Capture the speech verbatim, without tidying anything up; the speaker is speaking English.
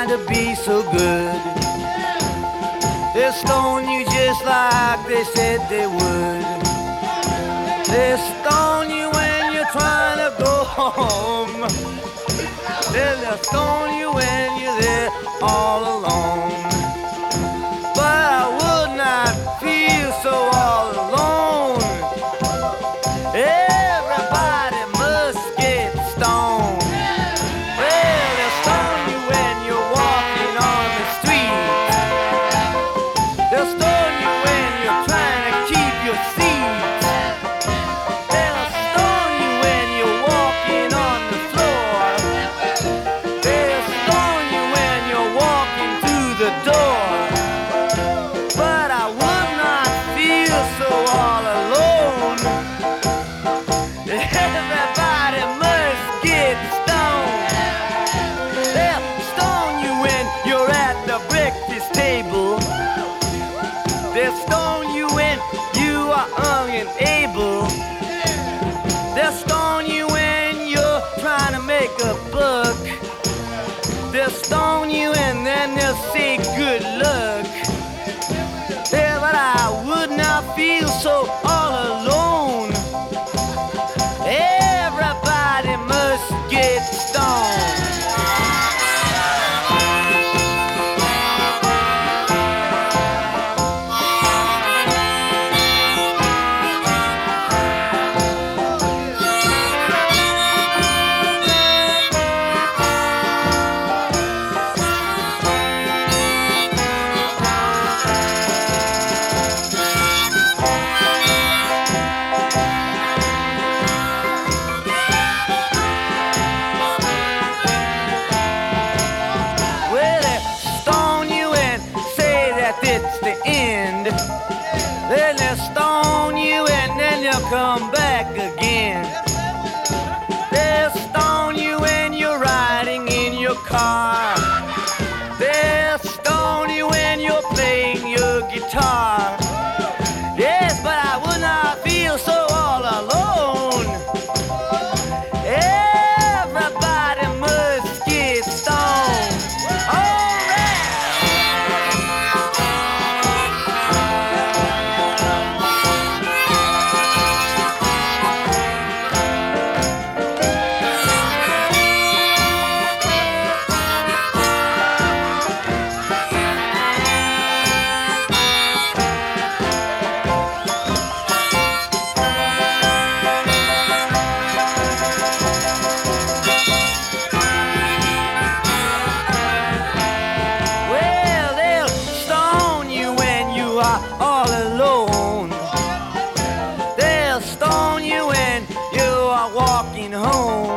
to be so good. They'll stone you just like they said they would. They'll stone you when you're trying to go home. They'll stone you when you're there all alone. But I would not feel so all alone. Everybody must get stoned. Well, they'll stone you when you're walking on the street. They'll stone you when you're trying to keep your seat. They'll stone you when you're walking on the floor. They'll stone you when you're walking through the door. But I would not feel so all alone. Everybody must get stoned. They'll stone you when you're at the breakfast table. They'll stone you when you are young and able. They'll stone you when you're trying to make a buck. They'll stone you and then they'll say good luck. Yeah, but I would not feel so all alone. Everybody must get stoned. Well, they stone you and say that it's the end. Then they stone you and then you'll come back again. They'll stone you when you're riding in your car. They'll stone you when you're playing your guitar. Yes, but I would not feel so all alone. Everybody must get stoned. All right. Well, they'll stone you when you are all alone. They'll stone you when you are walking home.